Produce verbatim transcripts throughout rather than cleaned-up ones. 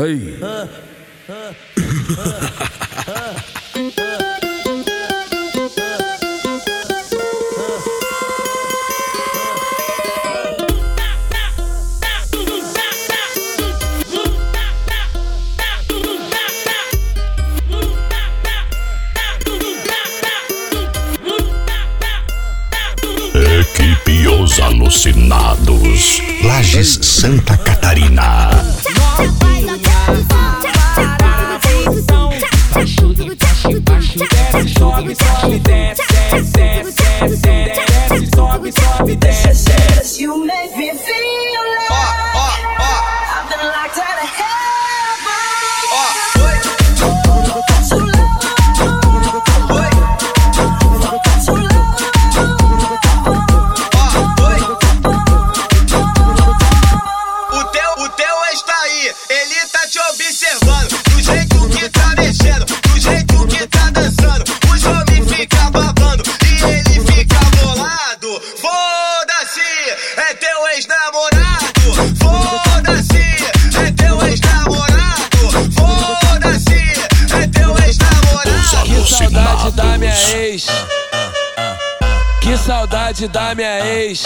Ei. Equipe Os Alucinados, Lages, Santa Catarina. Desce, sobe, sobe, desce, desce, desce, desce, desce, sobe, sobe, desce, desce. You make me feel like I've been locked out of heaven. Too long, too O teu, o teu ex tá aí, ele tá te observando, do jeito que tá mexendo, do jeito que tá dançando. Os homens ficam babando e ele fica bolado. Foda-se, é teu ex-namorado. Foda-se, é teu ex-namorado. Foda-se, é teu ex-namorado. Que saudade da minha ex. Que saudade da minha ex.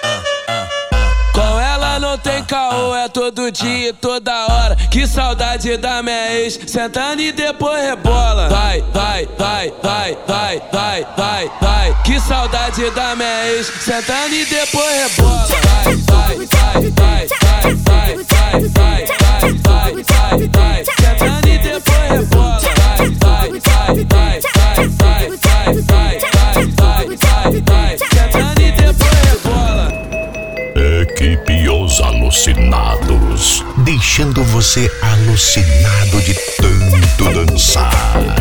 Com ela não tem caô, é todo dia e toda hora. Que saudade da minha ex, sentando e depois rebola. Vai, vai, vai, vai, vai, vai, vai, vai. Que saudade da minha ex, sentando e depois rebola. Vai, vai, vai, vai, vai, vai, vai, vai, vai, vai, vai, vai. Sentando e depois rebola. Vai, vai, vai, vai, vai, vai, vai, vai, vai, vai, vai, vai. Sentando e depois rebola. Equipe Os Alucinados, deixando você alucinado de tanto dançar.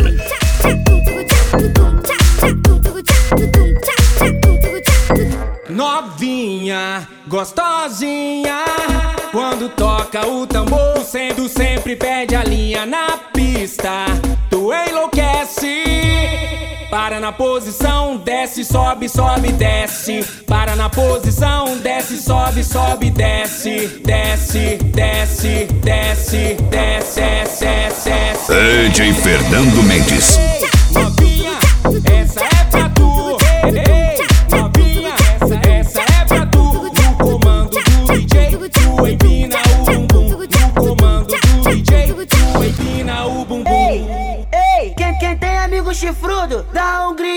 Novinha, gostosinha, quando toca o tambor, sendo sempre perde a linha na pista. Tu enlouquece. Para na posição, desce, sobe, sobe, desce. Para na posição, desce, sobe, sobe, desce. Desce, desce, desce, desce, desce, desce. D J Fernando Mendes. Ei, novinha, essa é pra tu. Ei, novinha, essa, essa é pra tu. No comando do D J, tu empina o bumbum. No comando do D J, tu empina o bumbum. Ei, ei, quem, quem tem amigo chifrudo, dá um grito.